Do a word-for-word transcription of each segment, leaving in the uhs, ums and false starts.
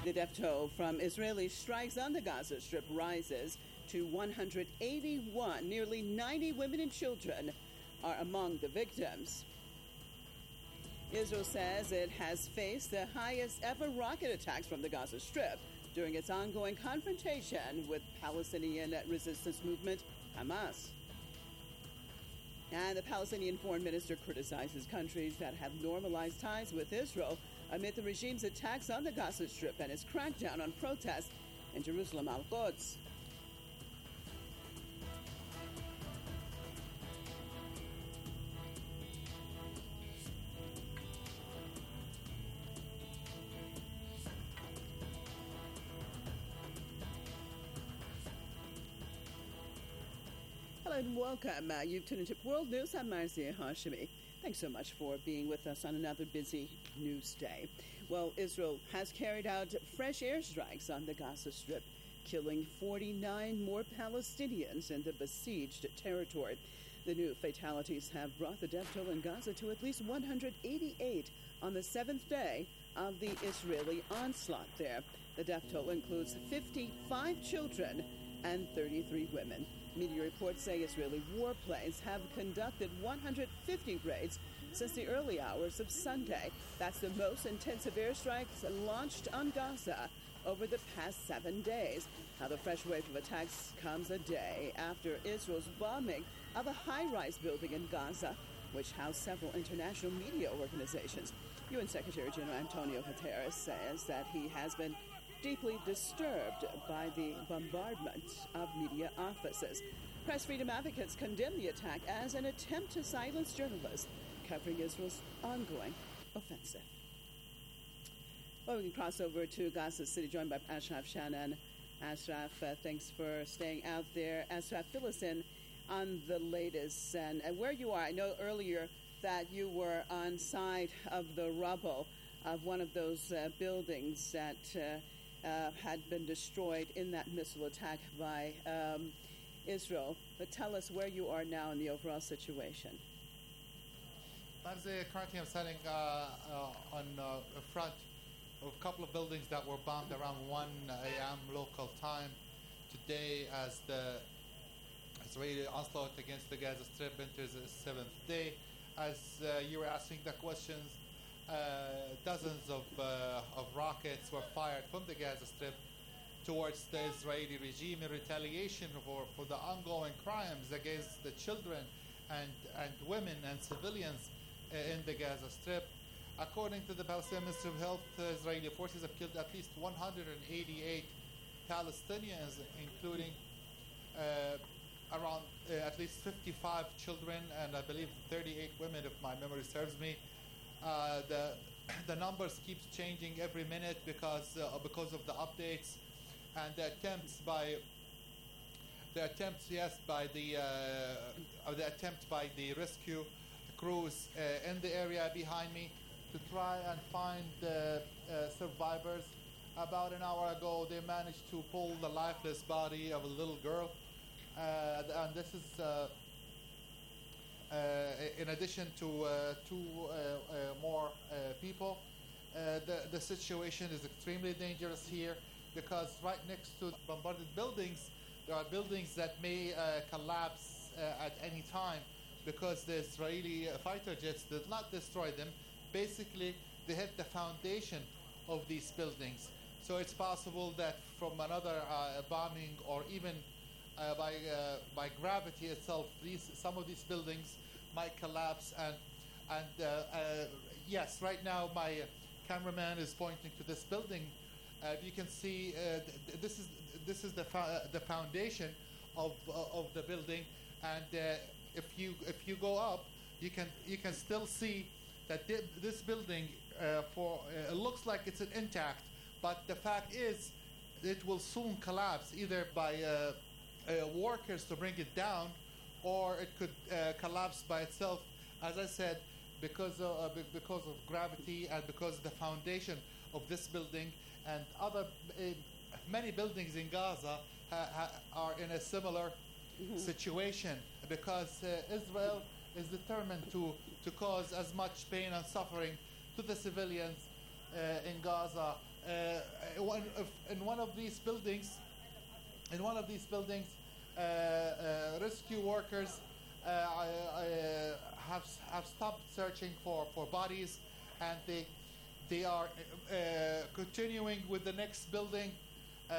The death toll from Israeli strikes on the Gaza Strip rises to one hundred eighty-one. Nearly ninety women and children are among the victims. Israel says it has faced the highest ever rocket attacks from the Gaza Strip during its ongoing confrontation with Palestinian resistance movement Hamas. And the Palestinian foreign minister criticizes countries that have normalized ties with Israel amid the regime's attacks on the Gaza Strip and its crackdown on protests in Jerusalem al-Quds. Hello and welcome. Uh, you've tuned into World News. I'm Marzieh Hashemi. Thanks so much for being with us on another busy news day. Well, Israel has carried out fresh airstrikes on the Gaza Strip, killing forty-nine more Palestinians in the besieged territory. The new fatalities have brought the death toll in Gaza to at least one hundred eighty-eight on the seventh day of the Israeli onslaught there. The death toll includes fifty-five children and thirty-three women. Media reports say Israeli warplanes have conducted one hundred fifty raids since the early hours of Sunday. That's the most intensive airstrikes launched on Gaza over the past seven days. Now, the fresh wave of attacks comes a day after Israel's bombing of a high-rise building in Gaza, which housed several international media organizations. U N Secretary General Antonio Guterres says that he has been deeply disturbed by the bombardment of media offices. Press freedom advocates condemn the attack as an attempt to silence journalists covering Israel's ongoing offensive. Well, we can cross over to Gaza City, joined by Ashraf Shannon. Ashraf, uh, thanks for staying out there. Ashraf, fill us in on the latest and, and where you are. I know earlier that you were on side of the rubble of one of those uh, buildings that uh, Uh, had been destroyed in that missile attack by um, Israel. But tell us where you are now in the overall situation. Marzieh, currently I'm standing uh, uh, on uh, front of a couple of buildings that were bombed around one a.m. local time today as the Israeli onslaught against the Gaza Strip enters its seventh day. As uh, you were asking the questions, Uh, dozens of, uh, of rockets were fired from the Gaza Strip towards the Israeli regime in retaliation for, for the ongoing crimes against the children and, and women and civilians uh, in the Gaza Strip. According to the Palestinian Ministry of Health, the Israeli forces have killed at least one hundred eighty-eight Palestinians, including uh, around uh, at least fifty-five children and I believe thirty-eight women, if my memory serves me. Uh, the the numbers keeps changing every minute because uh, because of the updates and the attempts by the attempts yes by the uh, the attempt by the rescue crews uh, in the area behind me to try and find the uh, survivors. About an hour ago, they managed to pull the lifeless body of a little girl, uh, and this is. Uh, Uh, in addition to uh, two uh, uh, more uh, people, uh, the, the situation is extremely dangerous here because right next to bombarded buildings, there are buildings that may uh, collapse uh, at any time because the Israeli fighter jets did not destroy them. Basically, they hit the foundation of these buildings. So it's possible that from another uh, bombing or even Uh, by uh, by gravity itself, these some of these buildings might collapse. And and uh, uh, yes, right now my cameraman is pointing to this building. Uh, you can see uh, th- this is this is the fo- the foundation of uh, of the building. And uh, if you if you go up, you can you can still see that th- this building uh, for uh, it looks like it's intact, but the fact is it will soon collapse either by uh, Uh, workers to bring it down, or it could uh, collapse by itself. As I said, because of, uh, because of gravity and because of the foundation of this building and other uh, many buildings in Gaza ha- ha- are in a similar mm-hmm. situation because uh, Israel is determined to to cause as much pain and suffering to the civilians uh, in Gaza Uh, one of, in one of these buildings, in one of these buildings, uh, uh, rescue workers uh, uh, have have stopped searching for, for bodies, and they they are uh, continuing with the next building uh,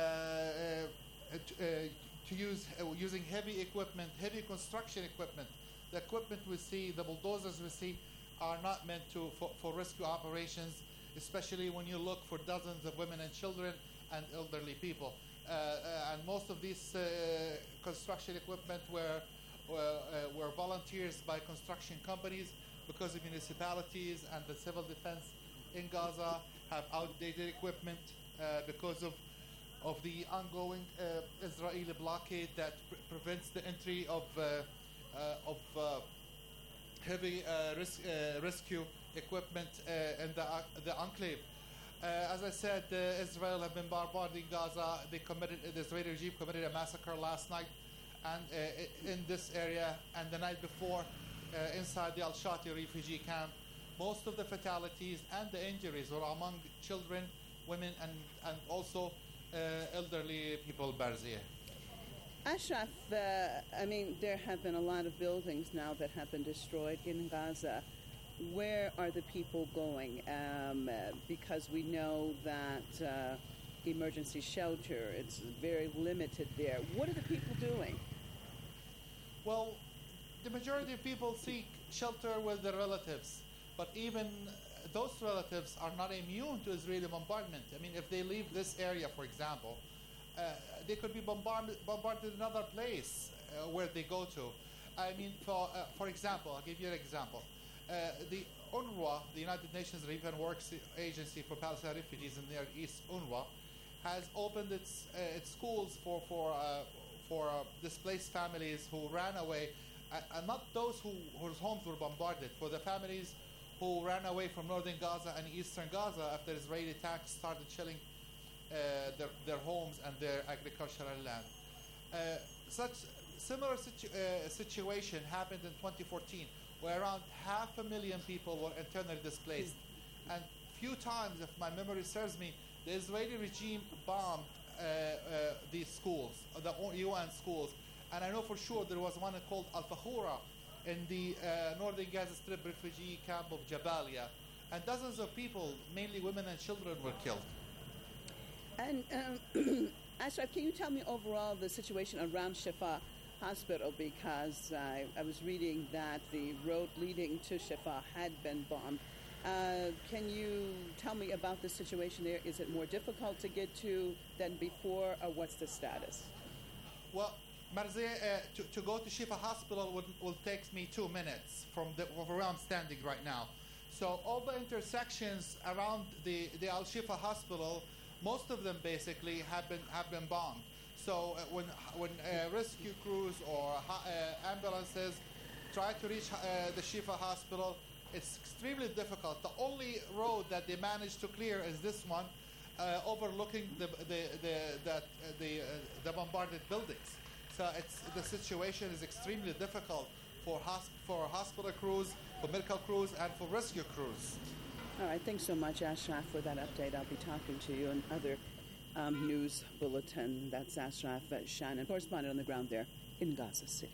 uh, to, uh, to use uh, using heavy equipment, heavy construction equipment. The equipment we see, the bulldozers we see, are not meant to for, for rescue operations, especially when you look for dozens of women and children and elderly people. Uh, uh, and most of these uh, construction equipment were, were, uh, were volunteers by construction companies, because the municipalities and the civil defense in Gaza have outdated equipment uh, because of, of the ongoing uh, Israeli blockade that pre- prevents the entry of, uh, uh, of uh, heavy uh, res- uh, rescue equipment uh, in the, uh, the enclave. Uh, as I said, uh, Israel have been bombarding Gaza. They committed, the Israeli regime committed a massacre last night, and uh, in this area, and the night before, uh, inside the Al-Shati refugee camp. Most of the fatalities and the injuries were among children, women, and and also uh, elderly people. Barzia. Ashraf, uh, I mean, there have been a lot of buildings now that have been destroyed in Gaza. Where are the people going? Um, uh, because we know that uh, emergency shelter, it's very limited there. What are the people doing? Well, the majority of people seek shelter with their relatives, but even those relatives are not immune to Israeli bombardment. I mean, if they leave this area, for example, uh, they could be bombarded, bombarded in another place uh, where they go to. I mean, for uh, for example, I'll give you an example. Uh, the UNRWA, the United Nations Relief and Works Agency for Palestinian Refugees in the Near East, UNRWA, has opened its uh, its schools for for uh, for uh, displaced families who ran away, uh, and not those who whose homes were bombarded. For the families who ran away from northern Gaza and eastern Gaza after Israeli attacks started shelling uh, their their homes and their agricultural land. Uh, such similar situ- uh, situation happened in twenty fourteen. Where around half a million people were internally displaced. And few times, if my memory serves me, the Israeli regime bombed uh, uh, these schools, the U N schools. And I know for sure there was one called Al-Fakhura in the uh, northern Gaza Strip refugee camp of Jabalia. And dozens of people, mainly women and children, were killed. And um, Ashraf, can you tell me overall the situation around Shifa Hospital, because uh, I was reading that the road leading to Shifa had been bombed. Uh, can you tell me about the situation there? Is it more difficult to get to than before, or what's the status? Well, Marzeh, uh, to, to go to Shifa Hospital will, will take me two minutes from, the, from where I'm standing right now. So all the intersections around the, the Al-Shifa Hospital, most of them basically have been have been bombed. So uh, when when uh, rescue crews or uh, ambulances try to reach uh, the Shifa Hospital, it's extremely difficult. The only road that they managed to clear is this one, uh, overlooking the the the that uh, the uh, the bombarded buildings. So it's the situation is extremely difficult for hosp- for hospital crews, for medical crews, and for rescue crews. All right, thanks so much, Ashraf, for that update. I'll be talking to you and other. Um, news bulletin. That's Ashraf Shannon, correspondent on the ground there in Gaza City.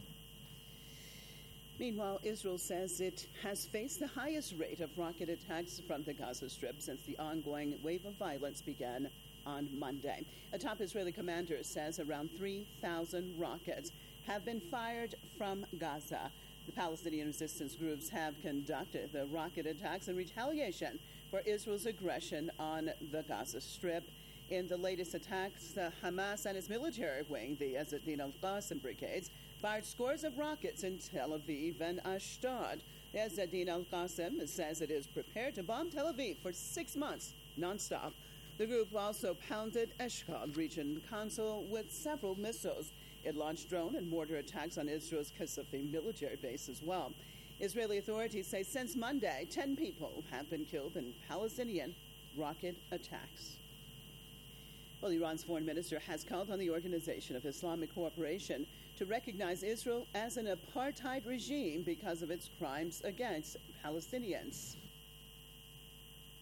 Meanwhile, Israel says it has faced the highest rate of rocket attacks from the Gaza Strip since the ongoing wave of violence began on Monday. A top Israeli commander says around three thousand rockets have been fired from Gaza. The Palestinian resistance groups have conducted the rocket attacks in retaliation for Israel's aggression on the Gaza Strip. In the latest attacks, uh, Hamas and its military wing, the Ezz ad-Din al-Qassam brigades, fired scores of rockets in Tel Aviv and Ashdod. The Ezz ad-Din al-Qassam says it is prepared to bomb Tel Aviv for six months, nonstop. The group also pounded Eshkol region council with several missiles. It launched drone and mortar attacks on Israel's Kasafim military base as well. Israeli authorities say since Monday, ten people have been killed in Palestinian rocket attacks. Well, Iran's foreign minister has called on the Organization of Islamic Cooperation to recognize Israel as an apartheid regime because of its crimes against Palestinians.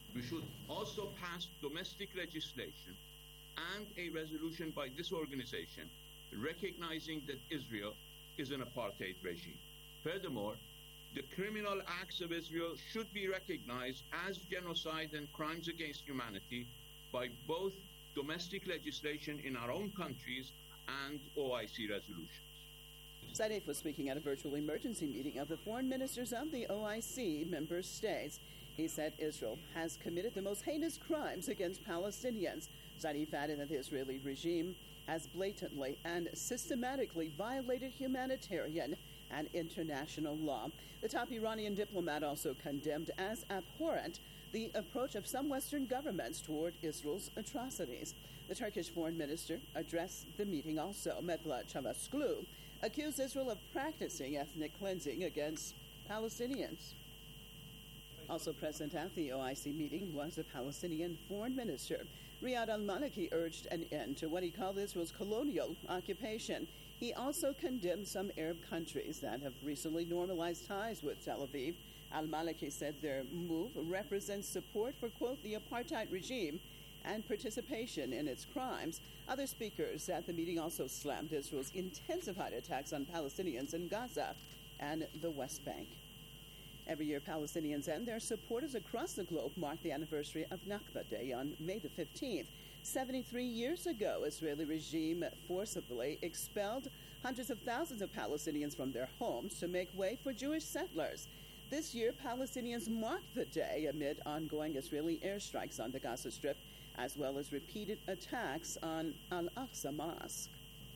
We should also pass domestic legislation and a resolution by this organization recognizing that Israel is an apartheid regime. Furthermore, the criminal acts of Israel should be recognized as genocide and crimes against humanity by both domestic legislation in our own countries and O I C resolutions. Zarif was speaking at a virtual emergency meeting of the foreign ministers of the O I C member states. He said Israel has committed the most heinous crimes against Palestinians. Zarif added that the Israeli regime has blatantly and systematically violated humanitarian and international law. The top Iranian diplomat also condemned as abhorrent the approach of some Western governments toward Israel's atrocities. The Turkish foreign minister addressed the meeting also. Mevlut Çavuşoğlu accused Israel of practicing ethnic cleansing against Palestinians. Also present at the O I C meeting was the Palestinian foreign minister. Riyad al-Maliki urged an end to what he called Israel's colonial occupation. He also condemned some Arab countries that have recently normalized ties with Tel Aviv. Al-Maliki said their move represents support for, quote, the apartheid regime and participation in its crimes. Other speakers at the meeting also slammed Israel's intensified attacks on Palestinians in Gaza and the West Bank. Every year, Palestinians and their supporters across the globe mark the anniversary of Nakba Day on May the fifteenth. seventy-three years ago, Israeli regime forcibly expelled hundreds of thousands of Palestinians from their homes to make way for Jewish settlers. This year, Palestinians marked the day amid ongoing Israeli airstrikes on the Gaza Strip, as well as repeated attacks on Al-Aqsa Mosque.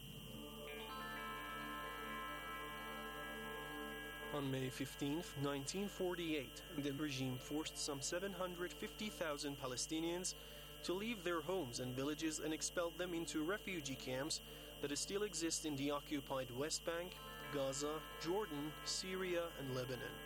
On May fifteenth, nineteen forty-eight, the regime forced some seven hundred fifty thousand Palestinians to leave their homes and villages and expelled them into refugee camps that still exist in the occupied West Bank, Gaza, Jordan, Syria, and Lebanon.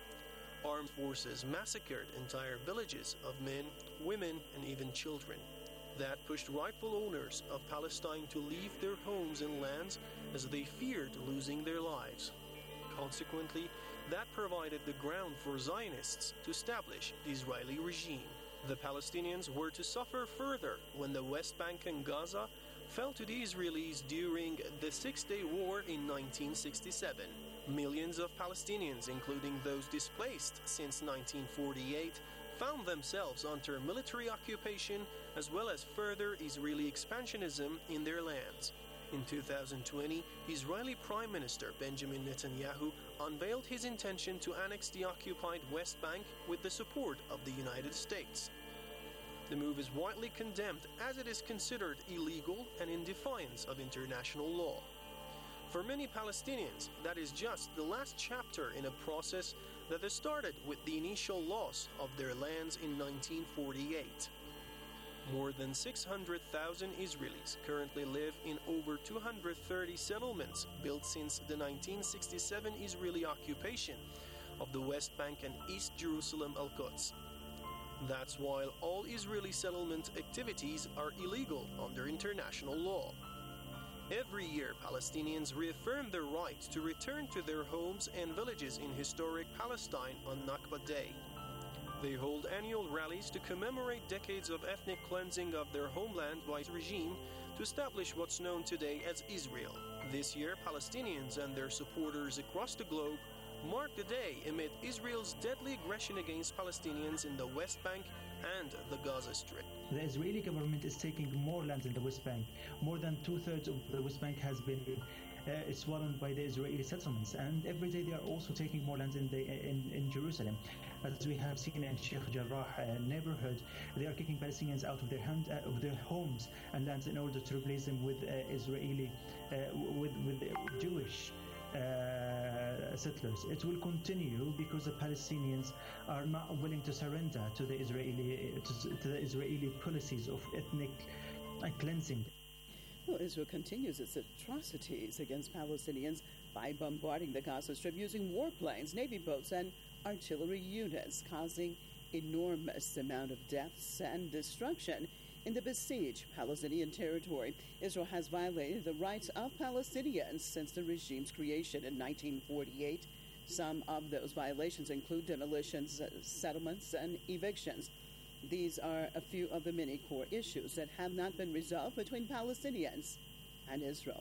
Armed forces massacred entire villages of men, women, and even children. That pushed rightful owners of Palestine to leave their homes and lands as they feared losing their lives. Consequently, that provided the ground for Zionists to establish the Israeli regime. The Palestinians were to suffer further when the West Bank and Gaza fell to the Israelis during the Six-Day War in nineteen sixty-seven. Millions of Palestinians, including those displaced since nineteen forty-eight, found themselves under military occupation as well as further Israeli expansionism in their lands. In two thousand twenty, Israeli Prime Minister Benjamin Netanyahu unveiled his intention to annex the occupied West Bank with the support of the United States. The move is widely condemned as it is considered illegal and in defiance of international law. For many Palestinians, that is just the last chapter in a process that has started with the initial loss of their lands in nineteen forty-eight. More than six hundred thousand Israelis currently live in over two hundred thirty settlements built since the nineteen sixty-seven Israeli occupation of the West Bank and East Jerusalem Al-Quds. That's while all Israeli settlement activities are illegal under international law. Every year, Palestinians reaffirm their right to return to their homes and villages in historic Palestine on Nakba Day. They hold annual rallies to commemorate decades of ethnic cleansing of their homeland by the regime to establish what's known today as Israel. This year, Palestinians and their supporters across the globe mark the day amid Israel's deadly aggression against Palestinians in the West Bank and the Gaza Strip. The Israeli government is taking more land in the West Bank. More than two-thirds of the West Bank has been uh, swollen by the Israeli settlements, and every day they are also taking more land in, the, in, in Jerusalem. As we have seen in Sheikh Jarrah uh, neighborhood, they are kicking Palestinians out of their, hand, uh, of their homes and lands in order to replace them with uh, Israeli, uh, with, with Jewish Uh, settlers. It will continue because the Palestinians are not willing to surrender to the Israeli to, to the Israeli policies of ethnic uh, cleansing. Well, Israel continues its atrocities against Palestinians by bombarding the Gaza Strip using warplanes, Navy boats, and artillery units, causing enormous amount of deaths and destruction in the besieged Palestinian territory. Israel has violated the rights of Palestinians since the regime's creation in nineteen forty-eight. Some of those violations include demolitions, uh, settlements, and evictions. These are a few of the many core issues that have not been resolved between Palestinians and Israel.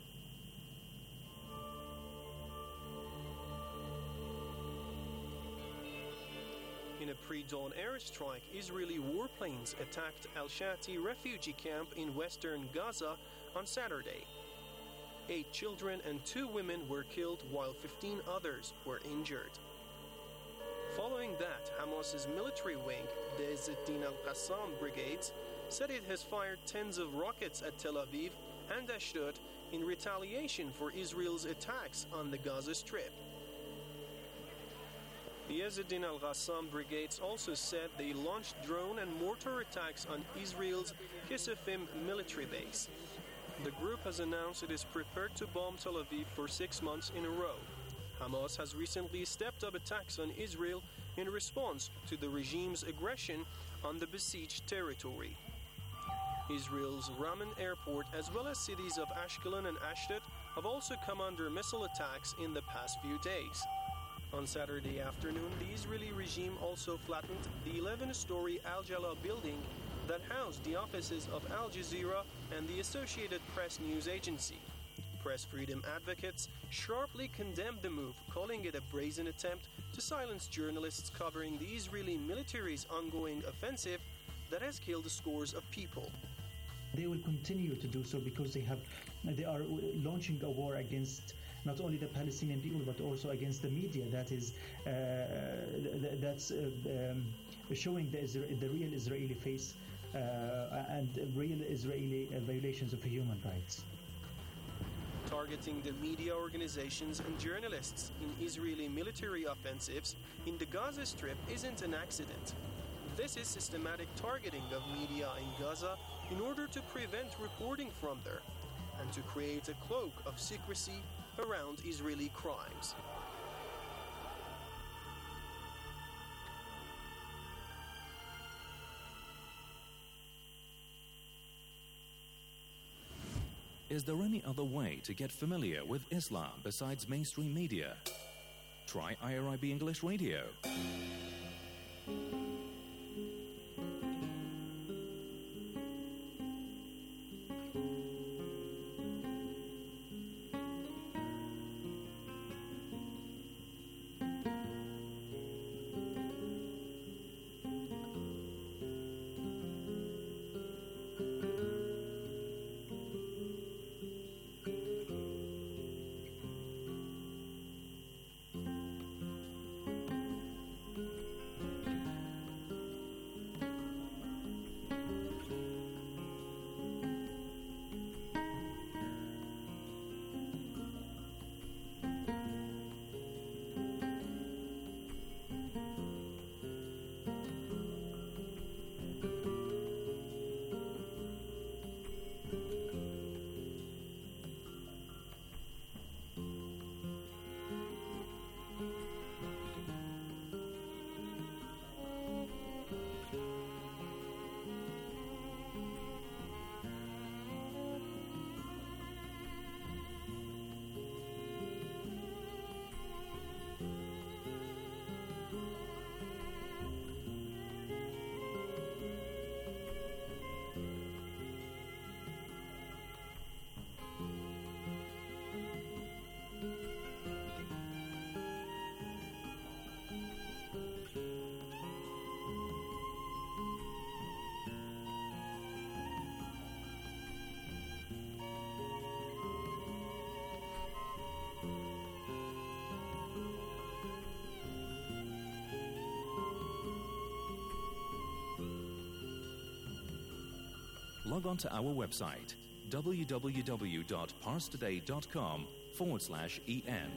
In a pre-dawn airstrike, Israeli warplanes attacked Al-Shati refugee camp in western Gaza on Saturday. Eight children and two women were killed while fifteen others were injured. Following that, Hamas's military wing, the Izz ad-Din al-Qassam brigades, said it has fired tens of rockets at Tel Aviv and Ashdod in retaliation for Israel's attacks on the Gaza Strip. The Izz ad-Din al-Qassam brigades also said they launched drone and mortar attacks on Israel's Kisufim military base. The group has announced it is prepared to bomb Tel Aviv for six months in a row. Hamas has recently stepped up attacks on Israel in response to the regime's aggression on the besieged territory. Israel's Ramon airport, as well as cities of Ashkelon and Ashdod, have also come under missile attacks in the past few days. On Saturday afternoon, the Israeli regime also flattened the eleven-story Al Jalal building that housed the offices of Al Jazeera and the Associated Press news agency. Press freedom advocates sharply condemned the move, calling it a brazen attempt to silence journalists covering the Israeli military's ongoing offensive that has killed scores of people. They will continue to do so because they have, they are launching a war against not only the Palestinian people but also against the media that is uh, that's uh, um, showing the, the real Israeli face uh, and real Israeli uh, violations of human rights. Targeting the media organizations and journalists in Israeli military offensives in the Gaza Strip isn't an accident. This is systematic targeting of media in Gaza in order to prevent reporting from there and to create a cloak of secrecy around Israeli crimes. Is there any other way to get familiar with Islam besides mainstream media? Try I R I B English Radio. Log on to our website, www.parstoday.com forward slash EN.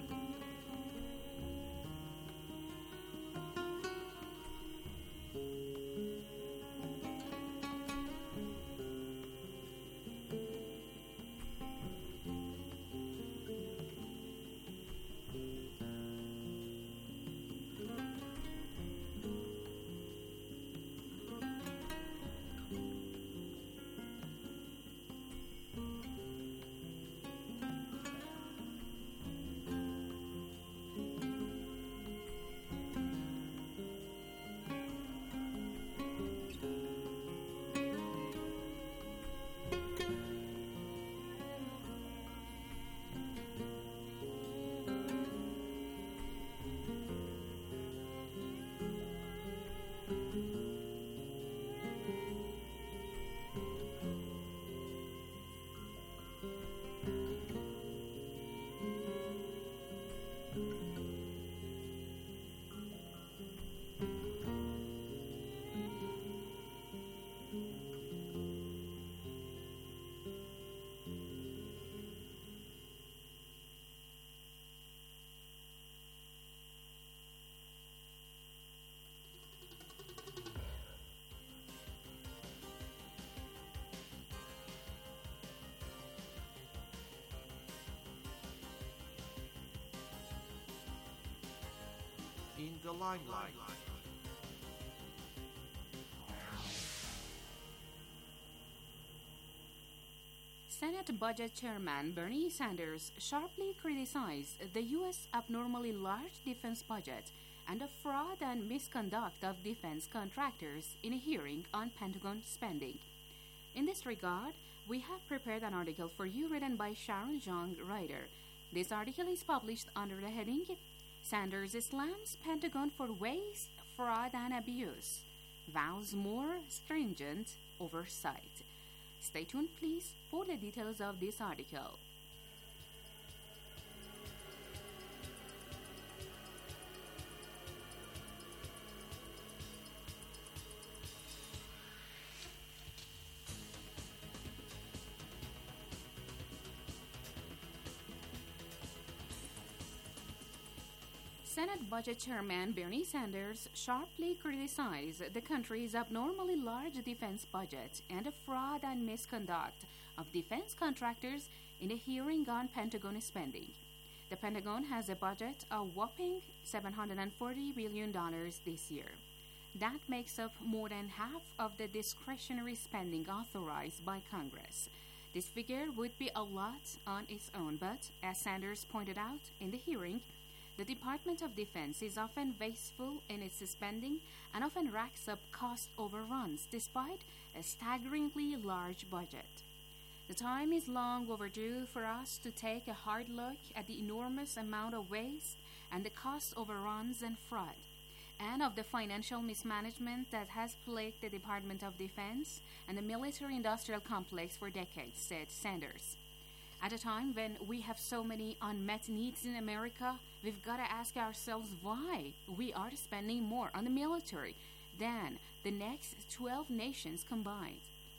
the limelight. Senate Budget Chairman Bernie Sanders sharply criticized the U S abnormally large defense budget and the fraud and misconduct of defense contractors in a hearing on Pentagon spending. In this regard, we have prepared an article for you written by Sharon Zhang, writer. This article is published under the heading Sanders slams Pentagon for waste, fraud, and abuse, vows more stringent oversight. Stay tuned, please, for the details of this article. Senate Budget Chairman Bernie Sanders sharply criticized the country's abnormally large defense budget and the fraud and misconduct of defense contractors in a hearing on Pentagon spending. The Pentagon has a budget of whopping seven hundred forty billion dollars this year. That makes up more than half of the discretionary spending authorized by Congress. This figure would be a lot on its own, but as Sanders pointed out in the hearing, the Department of Defense is often wasteful in its spending and often racks up cost overruns despite a staggeringly large budget. The time is long overdue for us to take a hard look at the enormous amount of waste and the cost overruns and fraud, and of the financial mismanagement that has plagued the Department of Defense and the military-industrial complex for decades, said Sanders. At a time when we have so many unmet needs in America, we've got to ask ourselves why we are spending more on the military than the next twelve nations combined.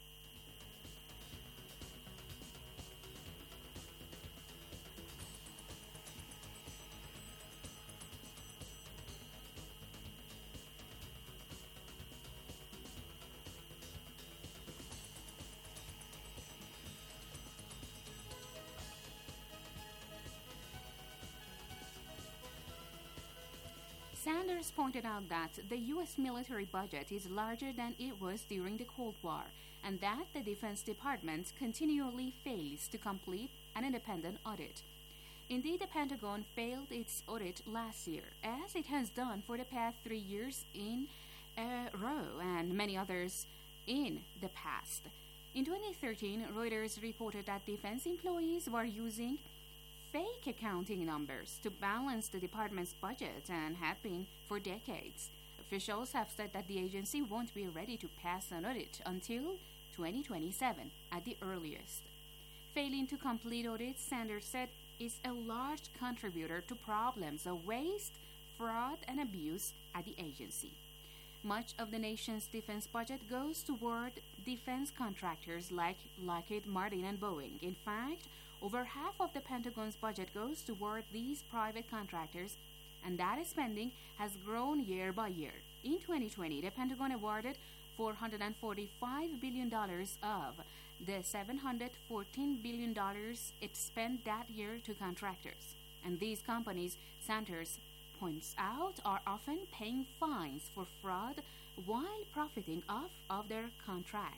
Sanders pointed out that the U S military budget is larger than it was during the Cold War, and that the Defense Department continually fails to complete an independent audit. Indeed, the Pentagon failed its audit last year, as it has done for the past three years in a row, and many others in the past. In twenty thirteen, Reuters reported that defense employees were using fake accounting numbers to balance the department's budget and have been for decades. Officials have said that the agency won't be ready to pass an audit until twenty twenty-seven at the earliest. Failing to complete audits, Sanders said, is a large contributor to problems of waste, fraud, and abuse at the agency. Much of the nation's defense budget goes toward defense contractors like Lockheed Martin and Boeing. In fact, over half of the Pentagon's budget goes toward these private contractors, and that spending has grown year by year. In twenty twenty, the Pentagon awarded four hundred forty-five billion dollars of the seven hundred fourteen billion dollars it spent that year to contractors. And these companies, Sanders points out, are often paying fines for fraud while profiting off of their contracts.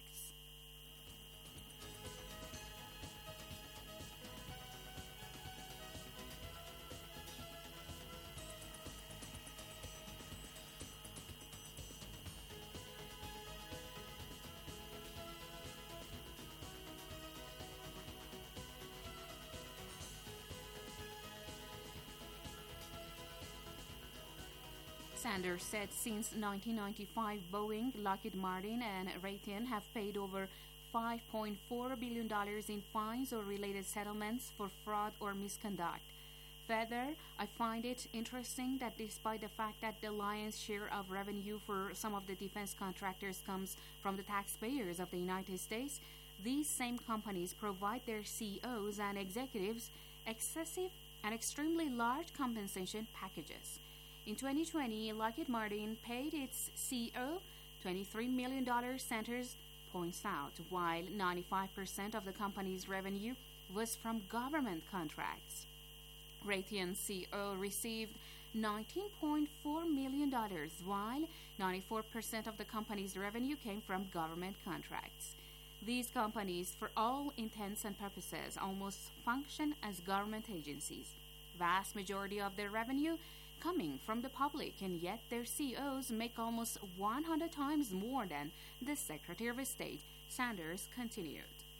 Sanders said since nineteen ninety-five, Boeing, Lockheed Martin, and Raytheon have paid over five point four billion dollars in fines or related settlements for fraud or misconduct. Further, I find it interesting that despite the fact that the lion's share of revenue for some of the defense contractors comes from the taxpayers of the United States, these same companies provide their C E Os and executives excessive and extremely large compensation packages. In twenty twenty, Lockheed Martin paid its C E O twenty-three million dollars, Sanders points out, while ninety-five percent of the company's revenue was from government contracts. Raytheon C E O received nineteen point four million dollars, while ninety-four percent of the company's revenue came from government contracts. These companies, for all intents and purposes, almost function as government agencies. Vast majority of their revenue coming from the public, and yet their C E Os make almost one hundred times more than the Secretary of State, Sanders continued.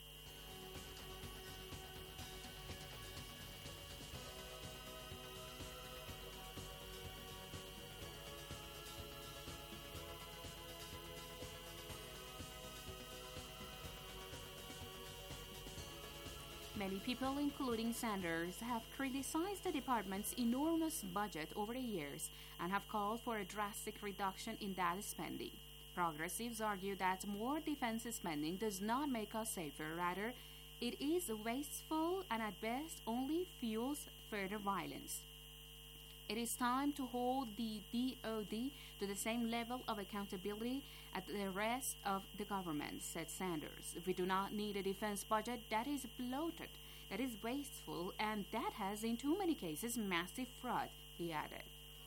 Many people, including Sanders, have criticized the department's enormous budget over the years and have called for a drastic reduction in that spending. Progressives argue that more defense spending does not make us safer. Rather, it is wasteful and at best only fuels further violence. It is time to hold the D O D to the same level of accountability as the rest of the government, said Sanders. We do not need a defense budget that is bloated, that is wasteful, and that has, in too many cases, massive fraud, he added.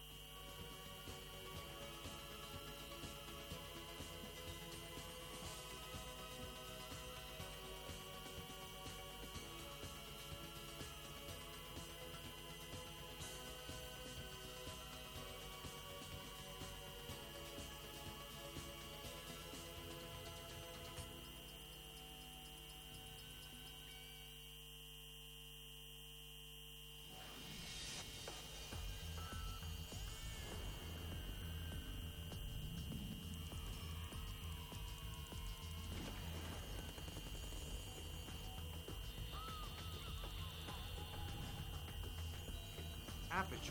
Aperture.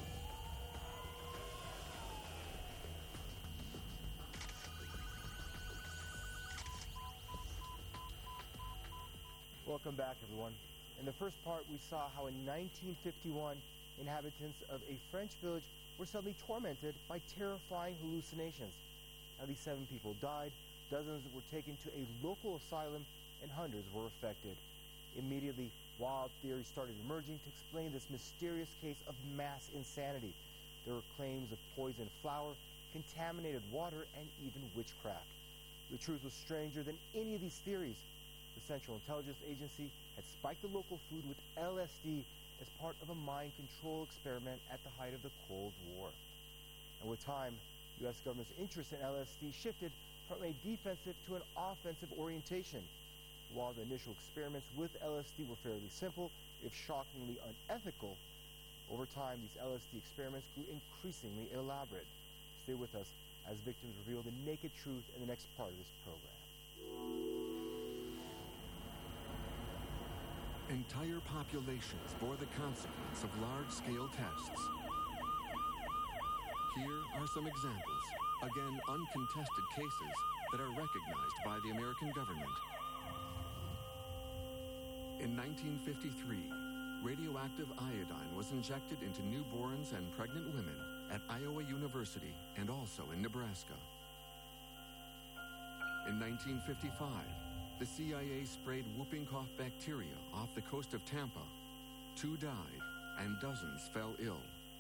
Welcome back, everyone. In the first part, we saw how in nineteen fifty-one, inhabitants of a French village were suddenly tormented by terrifying hallucinations. At least seven people died, dozens were taken to a local asylum, and hundreds were affected. Immediately, wild theories started emerging to explain this mysterious case of mass insanity. There were claims of poisoned flour, contaminated water, and even witchcraft. The truth was stranger than any of these theories. The Central Intelligence Agency had spiked the local food with L S D as part of a mind control experiment at the height of the Cold War. And with time, U S government's interest in L S D shifted from a defensive to an offensive orientation. While the initial experiments with L S D were fairly simple, if shockingly unethical, over time these L S D experiments grew increasingly elaborate. Stay with us as victims reveal the naked truth in the next part of this program. Entire populations bore the consequence of large-scale tests. Here are some examples, again uncontested cases that are recognized by the American government. In nineteen fifty-three, radioactive iodine was injected into newborns and pregnant women at Iowa University and also in Nebraska. In nineteen fifty-five, the C I A sprayed whooping cough bacteria off the coast of Tampa. Two died and dozens fell ill.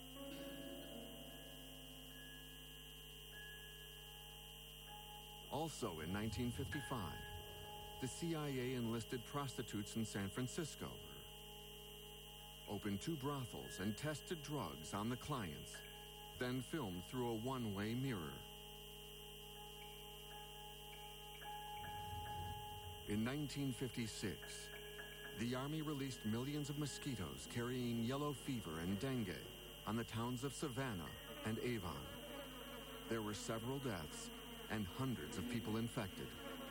Also in nineteen fifty-five, the C I A enlisted prostitutes in San Francisco, opened two brothels and tested drugs on the clients, then filmed through a one-way mirror. In nineteen fifty-six, the Army released millions of mosquitoes carrying yellow fever and dengue on the towns of Savannah and Avon. There were several deaths and hundreds of people infected.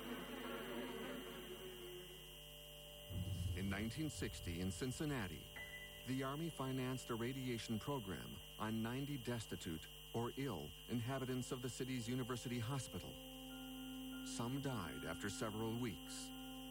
In nineteen sixty, in Cincinnati, the Army financed a radiation program on ninety destitute or ill inhabitants of the city's university hospital. Some died after several weeks.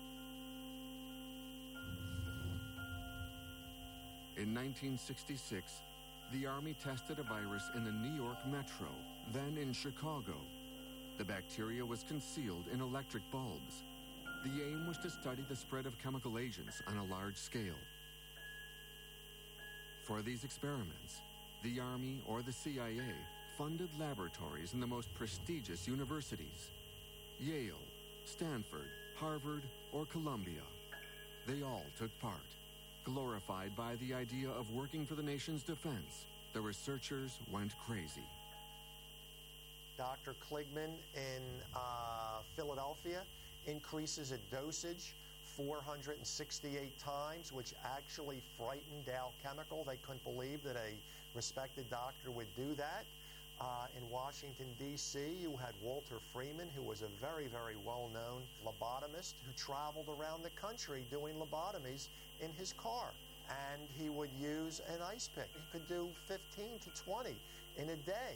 In nineteen sixty-six, the Army tested a virus in the New York Metro, then in Chicago. The bacteria was concealed in electric bulbs. The aim was to study the spread of chemical agents on a large scale. For these experiments, the Army or the C I A funded laboratories in the most prestigious universities. Yale, Stanford, Harvard, or Columbia. They all took part. Glorified by the idea of working for the nation's defense, the researchers went crazy. Doctor Kligman in uh, Philadelphia increases a dosage four hundred sixty-eight times, which actually frightened Dow Chemical. They couldn't believe that a respected doctor would do that. Uh, in Washington, D C, you had Walter Freeman, who was a very, very well-known lobotomist who traveled around the country doing lobotomies in his car. And he would use an ice pick. He could do fifteen to twenty in a day.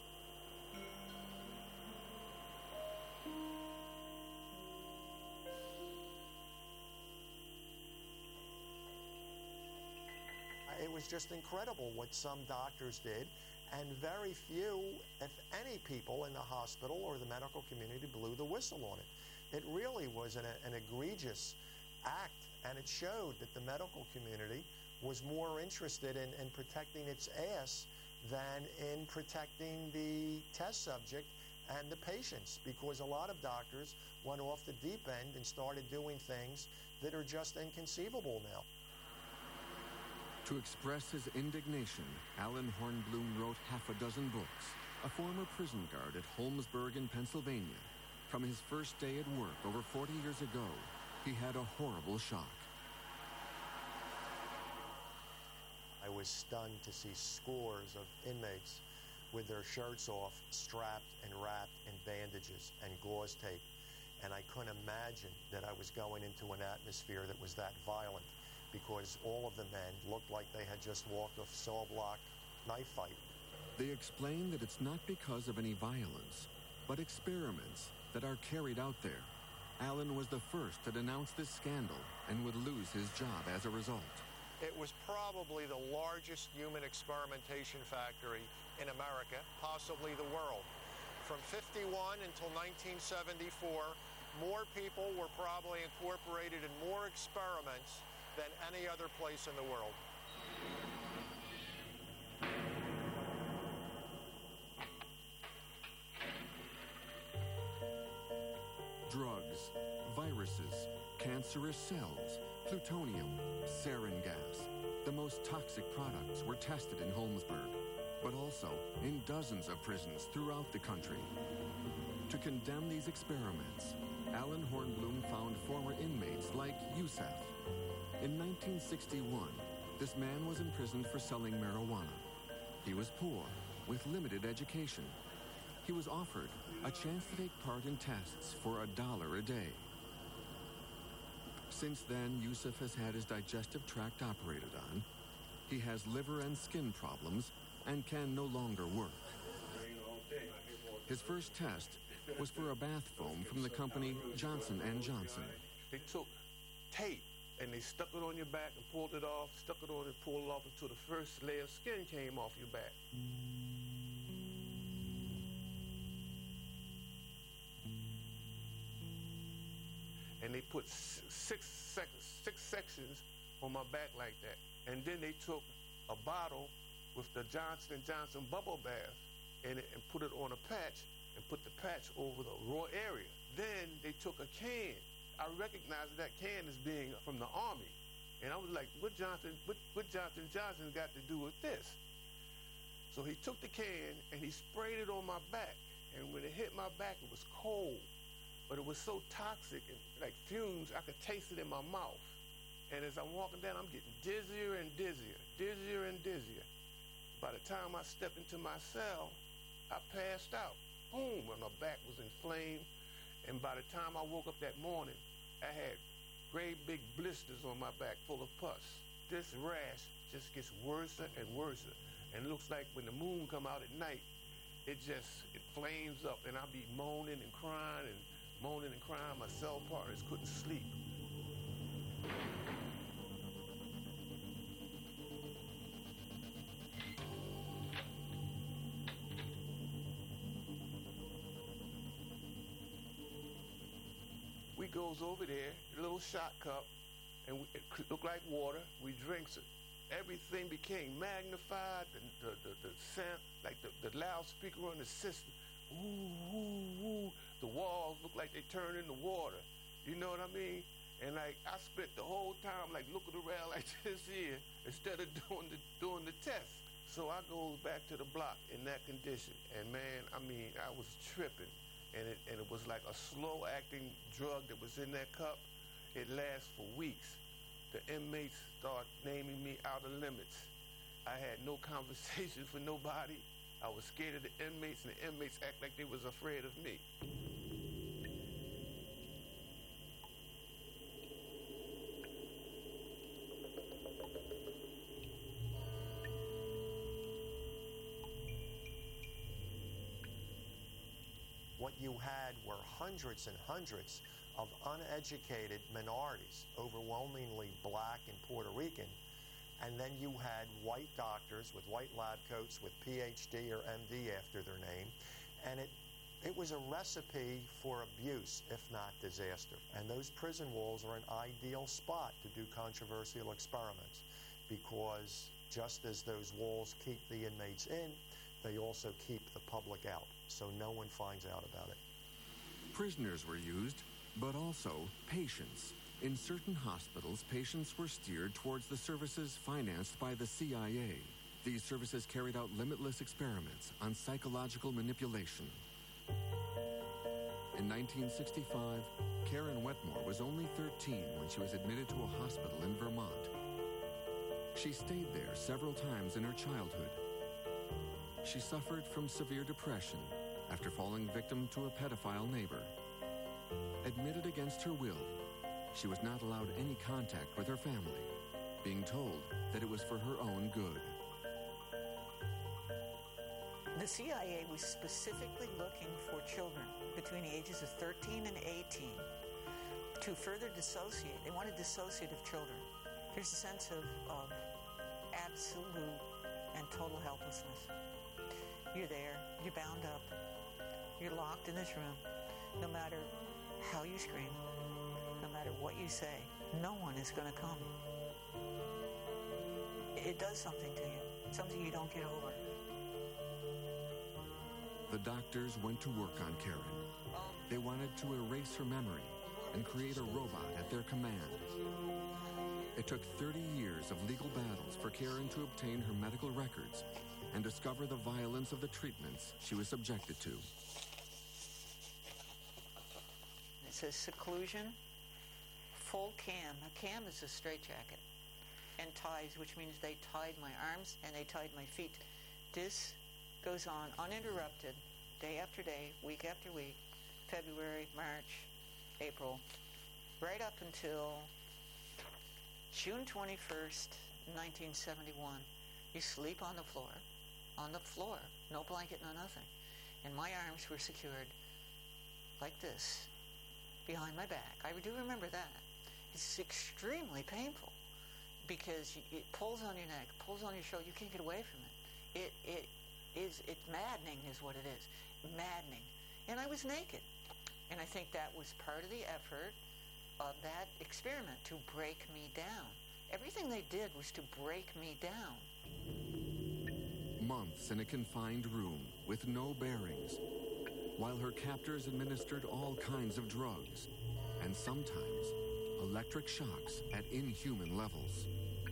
It was just incredible what some doctors did, and very few, if any, people in the hospital or the medical community blew the whistle on it. It really was an, an egregious act, and it showed that the medical community was more interested in, in protecting its ass than in protecting the test subject and the patients, because a lot of doctors went off the deep end and started doing things that are just inconceivable now. To express his indignation, Alan Hornbloom wrote half a dozen books. A former prison guard at Holmesburg in Pennsylvania. From his first day at work over forty years ago, he had a horrible shock. I was stunned to see scores of inmates with their shirts off, strapped and wrapped in bandages and gauze tape. And I couldn't imagine that I was going into an atmosphere that was that violent, because all of the men looked like they had just walked a cell block knife fight. They explain that it's not because of any violence, but experiments that are carried out there. Alan was the first to denounce this scandal and would lose his job as a result. It was probably the largest human experimentation factory in America, possibly the world. From fifty-one until nineteen seventy-four, more people were probably incorporated in more experiments than any other place in the world. Drugs, viruses, cancerous cells, plutonium, sarin gas. The most toxic products were tested in Holmesburg, but also in dozens of prisons throughout the country. To condemn these experiments, Alan Hornbloom found former inmates like Youssef. In nineteen sixty-one, this man was imprisoned for selling marijuana. He was poor, with limited education. He was offered a chance to take part in tests for a dollar a day. Since then, Youssef has had his digestive tract operated on. He has liver and skin problems and can no longer work. His first test was for a bath foam from the company Johnson and Johnson. They took tape and they stuck it on your back and pulled it off, stuck it on and pulled it off until the first layer of skin came off your back. And they put six, six, six sections on my back like that. And then they took a bottle with the Johnson and Johnson bubble bath in it and put it on a patch and put the patch over the raw area. Then they took a can. I recognized that can as being from the Army. And I was like, what Johnson, what, what Johnson Johnson got to do with this? So he took the can and he sprayed it on my back. And when it hit my back, it was cold. But it was so toxic and like fumes, I could taste it in my mouth. And as I'm walking down, I'm getting dizzier and dizzier, dizzier and dizzier. By the time I stepped into my cell, I passed out. Boom, and my back was inflamed. And by the time I woke up that morning, I had great big blisters on my back full of pus. This rash just gets worse and worse. And it looks like when the moon come out at night, it just, it flames up and I'll be moaning and crying and moaning and crying. My cell partners couldn't sleep. We goes over there, a little shot cup, and we, it looked like water. We drinks it. everything became magnified, the, the, the, the sound, like the, the loudspeaker on the system, ooh, ooh, ooh, the walls look like they turned into water. You know what I mean? And like I spent the whole time like looking around like this here instead of doing the doing the test. So I goes back to the block in that condition, and man, I mean, I was tripping, and it and it was like a slow acting drug that was in that cup. It lasts for weeks. The inmates start naming me out of limits. I had no conversations with nobody. I was scared of the inmates, and the inmates act like they was afraid of me. What you had were hundreds and hundreds of uneducated minorities, overwhelmingly black and Puerto Rican, and then you had white doctors with white lab coats with P H D or M D after their name, and it it was a recipe for abuse, if not disaster. And those prison walls are an ideal spot to do controversial experiments, because just as those walls keep the inmates in, they also keep the public out, so no one finds out about it. Prisoners were used, but also patients. In certain hospitals, patients were steered towards the services financed by the C I A. These services carried out limitless experiments on psychological manipulation. In nineteen sixty-five, Karen Wetmore was only thirteen when she was admitted to a hospital in Vermont. She stayed there several times in her childhood. She suffered from severe depression after falling victim to a pedophile neighbor. Admitted against her will, she was not allowed any contact with her family, being told that it was for her own good. The C I A was specifically looking for children between the ages of thirteen and eighteen to further dissociate. They wanted dissociative children. There's a sense of, of absolute and total helplessness. You're there, you're bound up, you're locked in this room. No matter how you scream, no matter what you say, no one is going to come. It does something to you, something you don't get over. The doctors went to work on Karen. They wanted to erase her memory and create a robot at their command. It took thirty years of legal battles for Karen to obtain her medical records and discover the violence of the treatments she was subjected to. It says seclusion, full cam. A cam is a straitjacket, and ties, which means they tied my arms and they tied my feet. This goes on uninterrupted, day after day, week after week, February, March, April, right up until June twenty-first, nineteen seventy-one. You sleep on the floor, on the floor, no blanket, no nothing. And my arms were secured like this, behind my back. I do remember that. It's extremely painful because it pulls on your neck, pulls on your shoulder. You can't get away from it. It, it is, it's maddening is what it is. Maddening. And I was naked. And I think that was part of the effort of that experiment, to break me down. Everything they did was to break me down. Months in a confined room with no bearings, while her captors administered all kinds of drugs, and sometimes electric shocks at inhuman levels.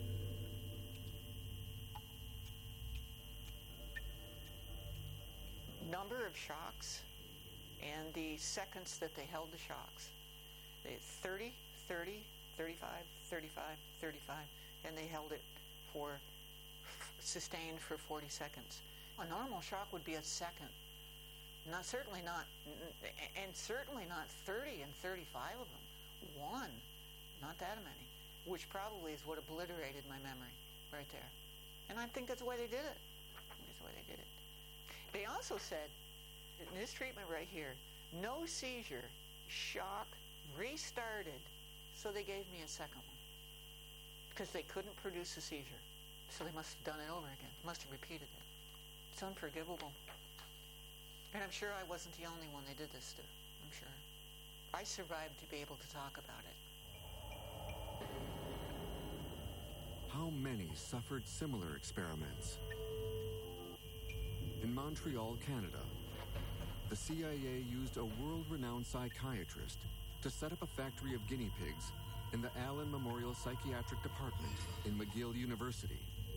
Number of shocks and the seconds that they held the shocks. They had thirty, thirty, thirty-five, thirty-five, thirty-five, and they held it for, sustained for forty seconds. A normal shock would be a second. Not certainly not, and certainly not thirty and thirty-five of them. One, not that many, which probably is what obliterated my memory right there. And I think that's the way they did it. That's the way they did it. They also said, in this treatment right here, no seizure, shock, restarted. So they gave me a second one because they couldn't produce a seizure. So they must have done it over again. Must have repeated it. It's unforgivable. And I'm sure I wasn't the only one they did this to. I'm sure. I survived to be able to talk about it. How how many suffered similar experiments. In Montreal, Canada, the C I A used a world-renowned psychiatrist to set up a factory of guinea pigs in the Allen Memorial Psychiatric Department in McGill University.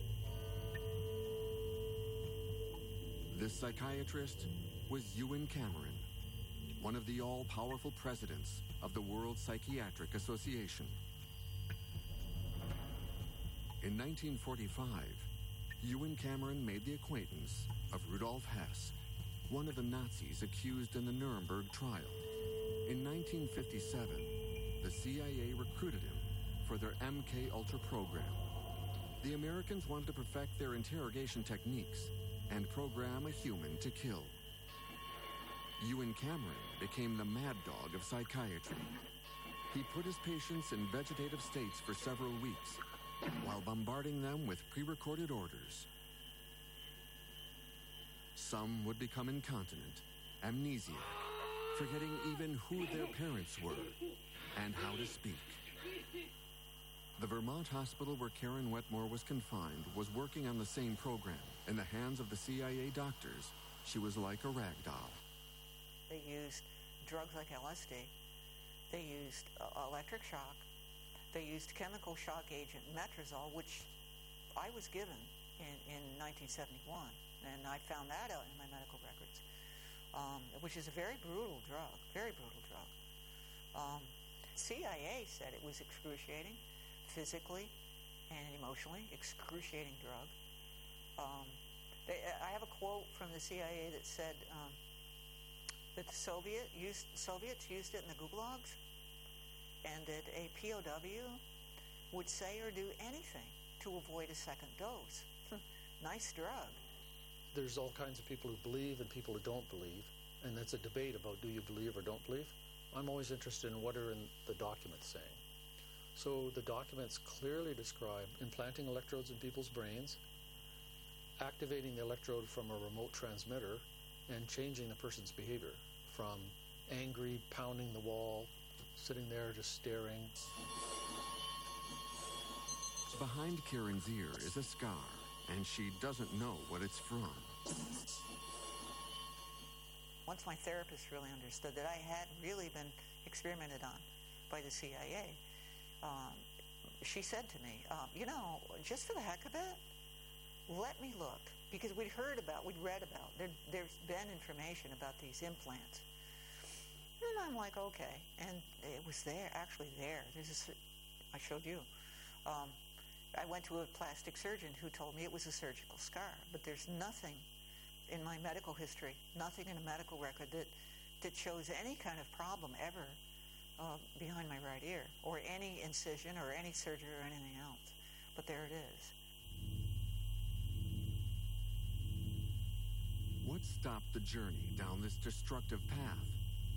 This psychiatrist was Ewen Cameron, one of the all-powerful presidents of the World Psychiatric Association. In nineteen forty-five, Ewen Cameron made the acquaintance of Rudolf Hess, one of the Nazis accused in the Nuremberg trial. In nineteen fifty-seven, the C I A recruited him for their M K Ultra program. The Americans wanted to perfect their interrogation techniques and program a human to kill. Ewen Cameron became the mad dog of psychiatry. He put his patients in vegetative states for several weeks while bombarding them with pre-recorded orders. Some would become incontinent, amnesiac, forgetting even who their parents were and how to speak. The Vermont hospital where Karen Wetmore was confined was working on the same program. In the hands of the C I A doctors, she was like a rag doll. They used drugs like L S D. They used uh, electric shock. They used chemical shock agent metrazole, which I was given in, in nineteen seventy-one. And I found that out in my medical records, um, which is a very brutal drug, very brutal drug. Um, C I A said it was excruciating, physically and emotionally, excruciating drug. Um, they, I have a quote from the C I A that said um, that the Soviet used, Soviets used it in the gulags, and that a P O W would say or do anything to avoid a second dose. Nice drug. There's all kinds of people who believe and people who don't believe, and that's a debate about do you believe or don't believe. I'm always interested in what are in the documents saying. So the documents clearly describe implanting electrodes in people's brains, activating the electrode from a remote transmitter, and changing the person's behavior from angry, pounding the wall, sitting there just staring. Behind Karen's ear is a scar, and she doesn't know what it's from. Once my therapist really understood that I had really been experimented on by the C I A, um, she said to me, um, you know, just for the heck of it, let me look. Because we'd heard about, we'd read about, there, there's been information about these implants. And I'm like, okay. And it was there, actually there. There's a, I showed you. Um, I went to a plastic surgeon who told me it was a surgical scar. But there's nothing in my medical history, nothing in a medical record that, that shows any kind of problem ever uh, behind my right ear, or any incision or any surgery or anything else. But there it is. What stopped the journey down this destructive path?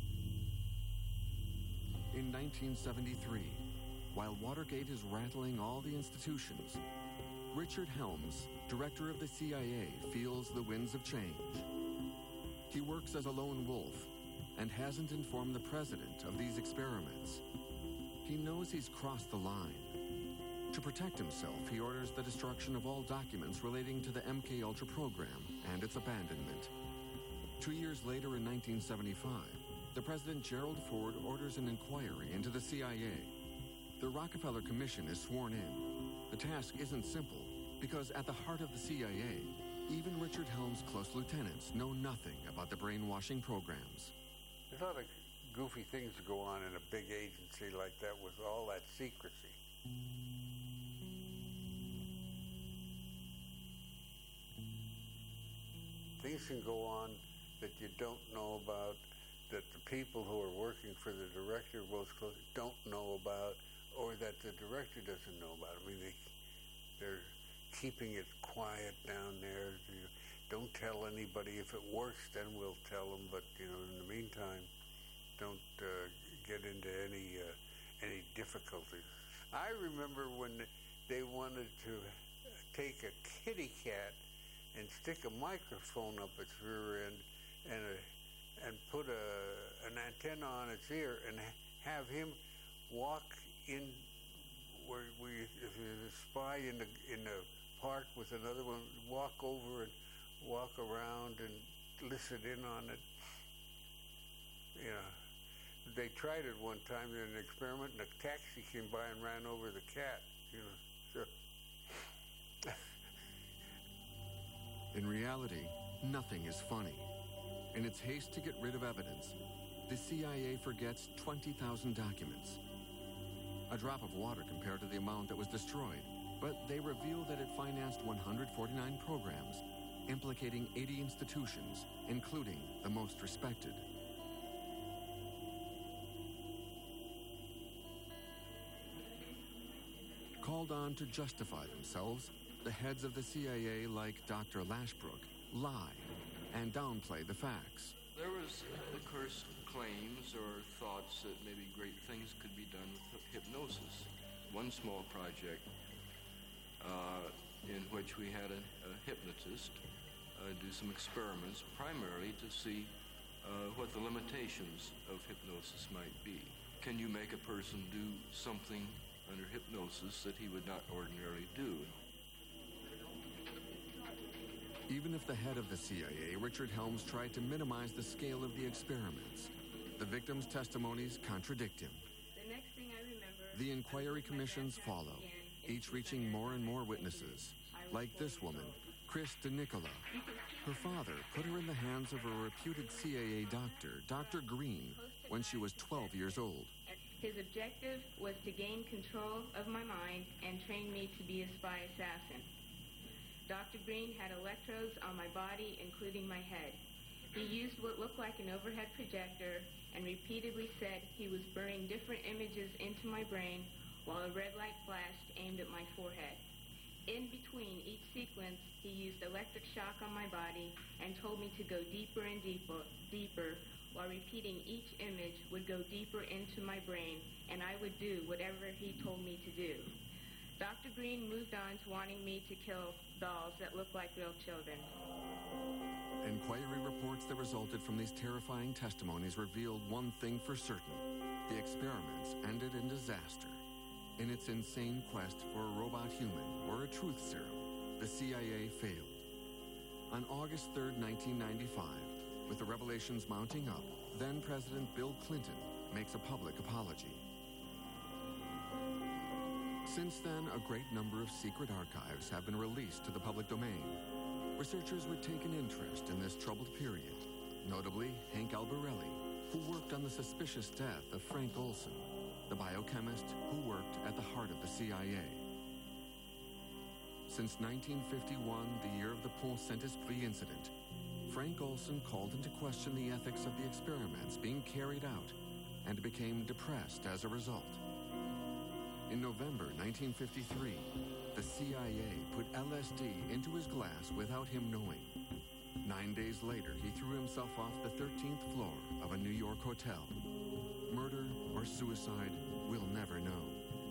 In nineteen seventy-three, while Watergate is rattling all the institutions, Richard Helms, director of the C I A, feels the winds of change. He works as a lone wolf and hasn't informed the president of these experiments. He knows he's crossed the line. To protect himself, he orders the destruction of all documents relating to the M K Ultra program and its abandonment. Two years later, in nineteen seventy-five, the President Gerald Ford orders an inquiry into the C I A. The Rockefeller Commission is sworn in. The task isn't simple, because at the heart of the C I A, even Richard Helms' close lieutenants know nothing about the brainwashing programs. There's a lot of goofy things that go on in a big agency like that with all that secrecy. Things can go on that you don't know about, that the people who are working for the director most closely don't know about, or that the director doesn't know about. I mean, they, they're keeping it quiet down there. You know, don't tell anybody. If it works, then we'll tell them. But, you know, in the meantime, don't uh, get into any uh, any difficulties. I remember when they wanted to take a kitty cat and stick a microphone up its rear end and a, and put a, an antenna on its ear and have him walk in where we, if there's a spy in the in the park with another one, walk over and walk around and listen in on it. You know, they tried it one time in an experiment, and a taxi came by and ran over the cat. You know, so. In reality, nothing is funny. In its haste to get rid of evidence, the C I A forgets twenty thousand documents. A drop of water compared to the amount that was destroyed, but they reveal that it financed one hundred forty-nine programs, implicating eighty institutions, including the most respected. Called on to justify themselves, the heads of the C I A, like Doctor Lashbrook, lie and downplay the facts. There was, of course, claims or thoughts that maybe great things could be done with hypnosis. One small project uh, in which we had a, a hypnotist uh, do some experiments, primarily to see uh, what the limitations of hypnosis might be. Can you make a person do something under hypnosis that he would not ordinarily do? Even if the head of the C I A, Richard Helms, tried to minimize the scale of the experiments, the victims' testimonies contradict him. The next thing I remember, the inquiry commissions follow, each reaching more and more witnesses, like this woman, Chris DeNicola. Her father put her in the hands of a reputed C I A doctor, Doctor Green, when she was twelve years old. His objective was to gain control of my mind and train me to be a spy assassin. Doctor Green had electrodes on my body, including my head. He used what looked like an overhead projector and repeatedly said he was burning different images into my brain while a red light flashed aimed at my forehead. In between each sequence, he used electric shock on my body and told me to go deeper and deeper, deeper, while repeating each image would go deeper into my brain, and I would do whatever he told me to do. Doctor Green moved on to wanting me to kill dolls that looked like real children. Inquiry reports that resulted from these terrifying testimonies revealed one thing for certain. The experiments ended in disaster. In its insane quest for a robot human or a truth serum, the C I A failed. On August third, nineteen ninety-five, with the revelations mounting up, then-President Bill Clinton makes a public apology. Since then, a great number of secret archives have been released to the public domain. Researchers would take an interest in this troubled period, notably Hank Albarelli, who worked on the suspicious death of Frank Olson, the biochemist who worked at the heart of the C I A. Since nineteen fifty-one, the year of the Pont Saint-Esprit incident, Frank Olson called into question the ethics of the experiments being carried out and became depressed as a result. In November nineteen fifty-three, the C I A put L S D into his glass without him knowing. Nine days later, he threw himself off the thirteenth floor of a New York hotel. Murder or suicide, we'll never know.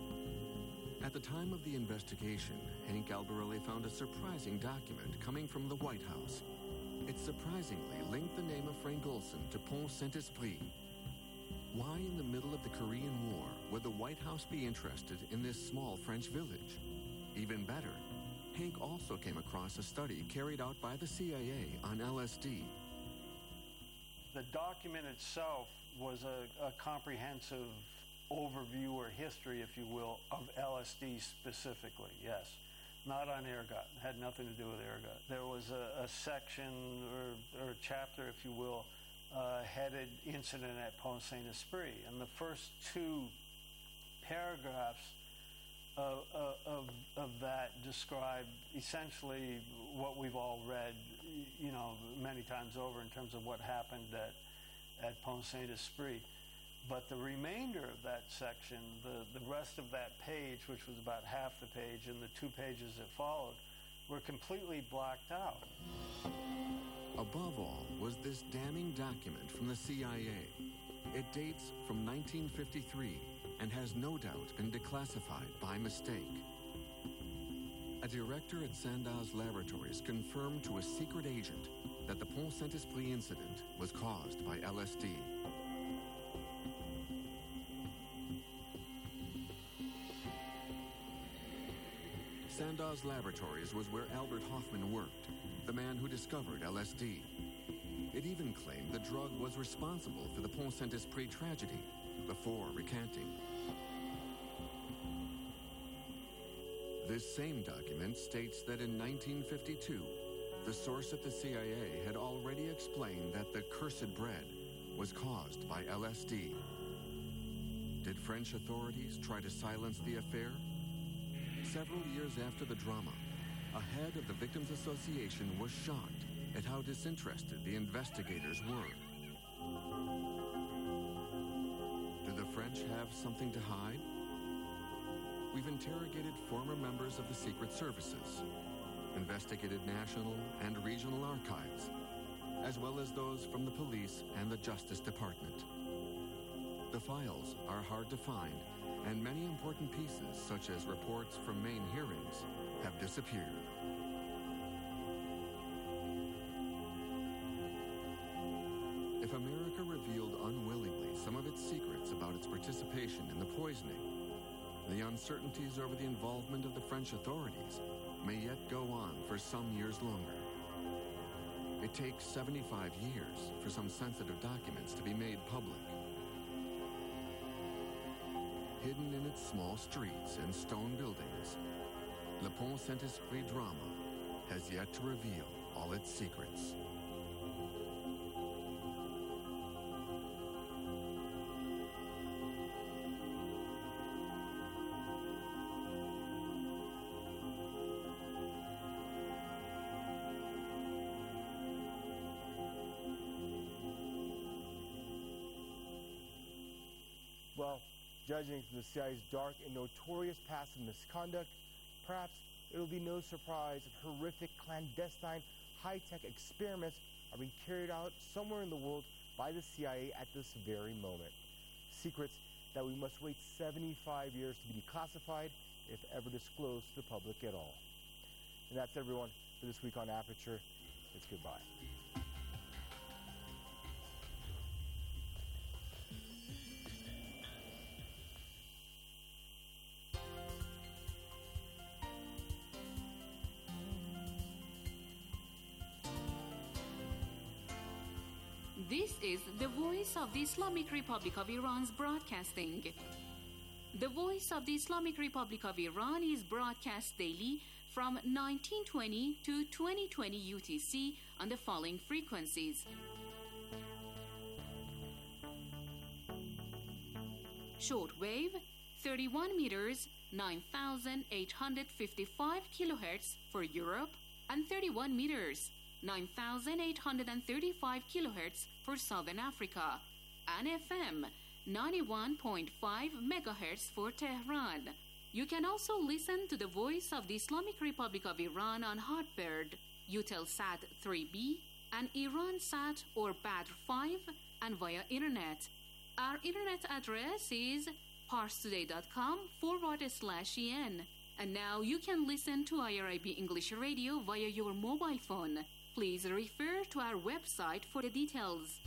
At the time of the investigation, Hank Albarelli found a surprising document coming from the White House. It surprisingly linked the name of Frank Olson to Pont Saint-Esprit. Why in the middle of the Korean War would the White House be interested in this small French village? Even better, Hank also came across a study carried out by the C I A on L S D. The document itself was a, a comprehensive overview or history, if you will, of L S D specifically, yes. Not on ergot. It had nothing to do with ergot. There was a, a section or, or chapter, if you will, uh, headed Incident at Pont Saint-Esprit. And the first two paragraphs of, of, of that describe essentially what we've all read, you know, many times over in terms of what happened at, at Pont Saint-Esprit. But the remainder of that section, the, the rest of that page, which was about half the page, and the two pages that followed, were completely blacked out. Above all was this damning document from the C I A. It dates from nineteen fifty-three and has no doubt been declassified by mistake. A director at Sandoz Laboratories confirmed to a secret agent that the Pont Saint-Esprit incident was caused by L S D. Sandoz Laboratories was where Albert Hoffman worked, the man who discovered L S D. It even claimed the drug was responsible for the Pont Saint-Esprit tragedy, before recanting. This same document states that in nineteen fifty-two, the source at the C I A had already explained that the cursed bread was caused by L S D. Did French authorities try to silence the affair? Several years after the drama, a head of the Victims Association was shocked at how disinterested the investigators were. Do the French have something to hide? We've interrogated former members of the Secret Services, investigated national and regional archives, as well as those from the police and the Justice Department. The files are hard to find, and many important pieces, such as reports from main hearings, have disappeared. If America revealed unwillingly some of its secrets about its participation in the poisoning, the uncertainties over the involvement of the French authorities may yet go on for some years longer. It takes seventy-five years for some sensitive documents to be made public. Hidden in its small streets and stone buildings, Le Pont Saint-Esprit drama has yet to reveal all its secrets. Well, judging from the C I A's dark and notorious past of misconduct, perhaps it will be no surprise if horrific, clandestine, high-tech experiments are being carried out somewhere in the world by the C I A at this very moment. Secrets that we must wait seventy-five years to be declassified, if ever disclosed to the public at all. And that's everyone for this week on Aperture. It's goodbye. This is the Voice of the Islamic Republic of Iran's broadcasting. The Voice of the Islamic Republic of Iran is broadcast daily from nineteen twenty to twenty twenty U T C on the following frequencies. Shortwave, thirty-one meters, nine thousand eight hundred fifty-five kilohertz for Europe, and thirty-one meters, nine thousand eight hundred thirty-five kilohertz for Southern Africa, and F M, ninety-one point five megahertz for Tehran. You can also listen to the Voice of the Islamic Republic of Iran on Hotbird, Eutelsat three B, and Iransat or Badr five, and via Internet. Our Internet address is parstoday.com forward slash en. And now you can listen to I R I B English Radio via your mobile phone. Please refer to our website for the details.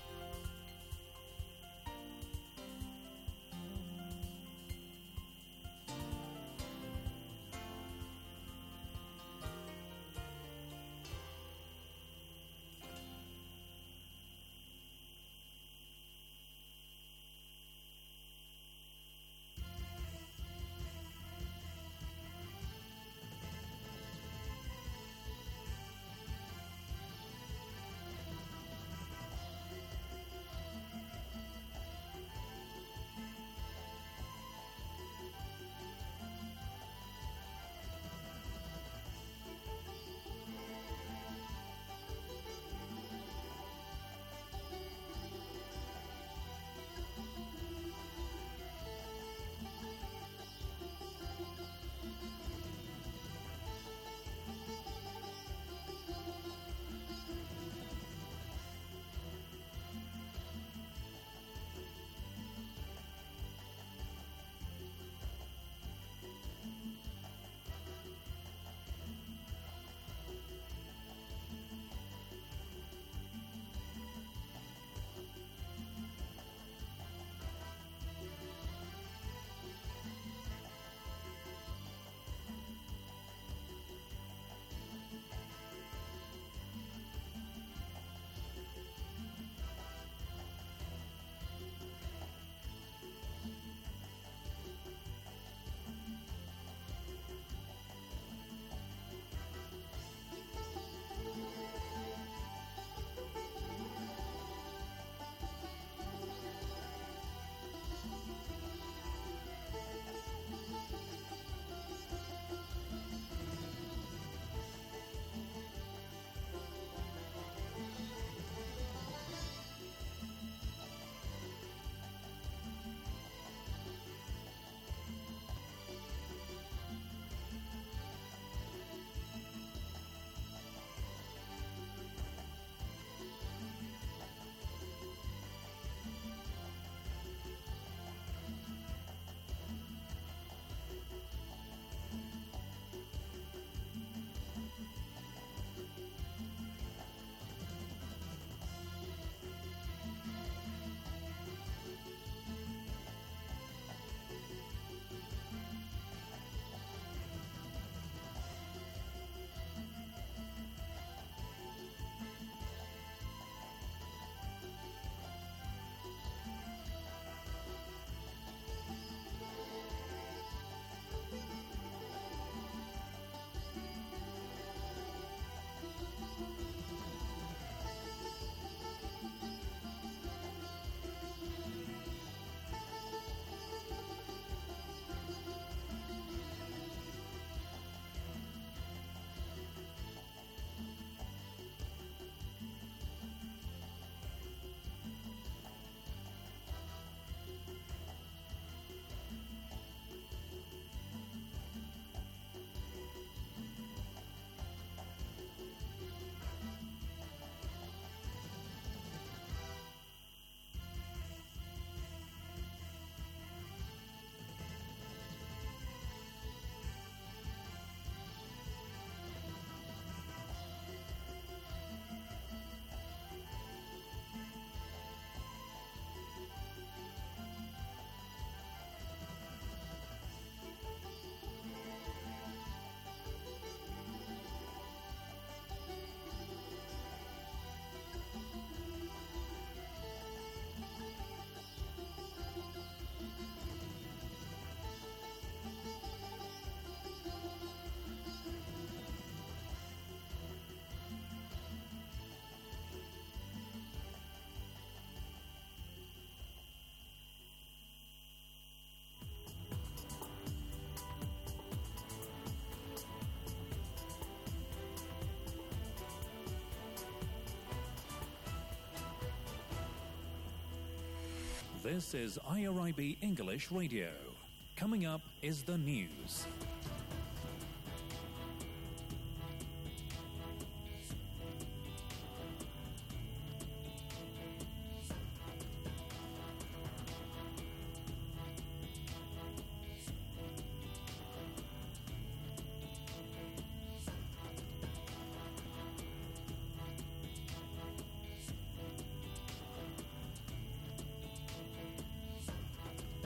This is I R I B English Radio. Coming up is the news.